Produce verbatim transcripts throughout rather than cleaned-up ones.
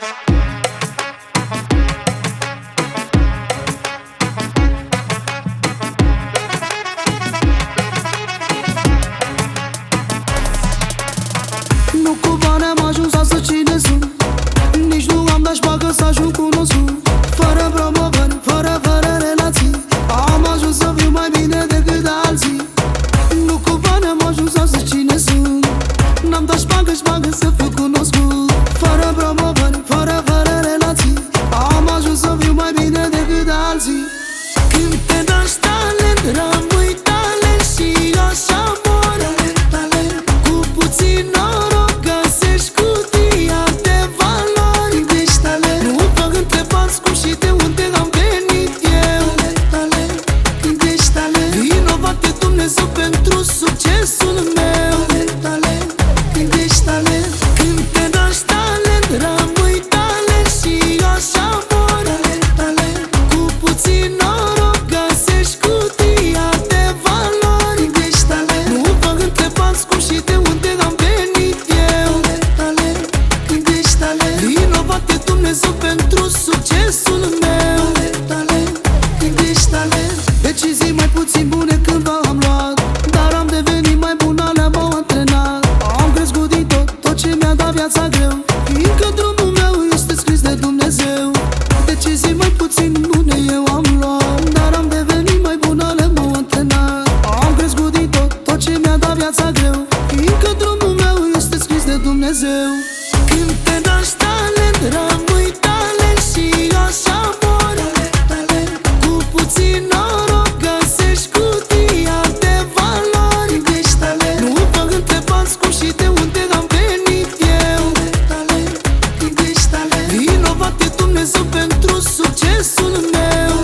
Nu cu bani am ajuns să cine sunt, nici nu am dat șpagă să ajung cunoscut. Fără promovări, fără, fără relații, am ajuns să fiu mai bine decât alții. Nu cu bani am ajuns să cine sunt, n-am dat șpagă, șpagă să fiu cunoscut. Fără promovări, fără, fără relații, am ajuns să fiu mai bine decât alții. Când te naști talent, rămâi talent și așa mor. Cu puțin noroc găsești cutia de valori. Nu mă întreb cum și de unde am venit eu. Vinovat de Dumnezeu pentru succesul meu. Când te naști talent, rămâi talent și așa mor. Cu puțin noroc găsești cutia de valori. Nu mă întreb cum și de unde am venit eu. Vinovat de Dumnezeu pentru succesul meu. Decizii mai puțin bune cândva am luat, dar am devenit mai bun, alea m-au antrenat. Am crescut din tot, tot ce mi-a dat viața greu, fiindcă drumul meu este scris de Dumnezeu. Decizii mai puțin bune eu am luat, dar am devenit mai bun, alea m-au antrenat. Am crescut din tot, tot ce mi-a dat viața greu, fiindcă drumul meu este scris de Dumnezeu. Când te naști talent, rămâi talent și așa mor. Cu puțin noroc găsești cutia de valori. Nu mă întrebați cum și de unde am venit eu. Vinovat de Dumnezeu pentru succesul meu.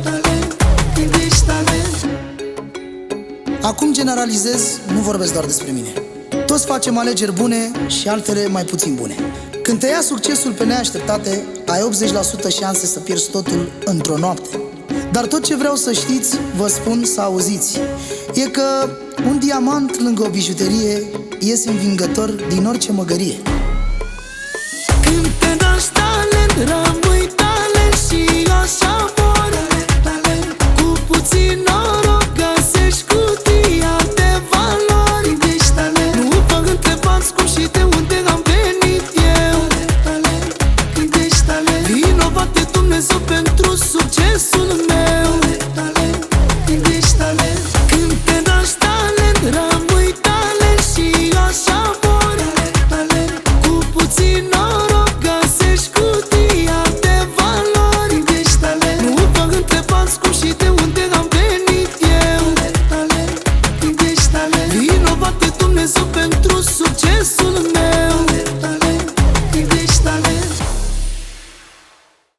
Acum generalizez, nu vorbesc doar despre mine. Toți facem alegeri bune și altele mai puțin bune. Când te ia succesul pe neașteptate, ai optzeci la sută șanse să pierzi totul într-o noapte. Dar tot ce vreau să știți, vă spun să auziți, e că un diamant lângă o bijuterie iese învingător din orice măgărie. Când te naști talent,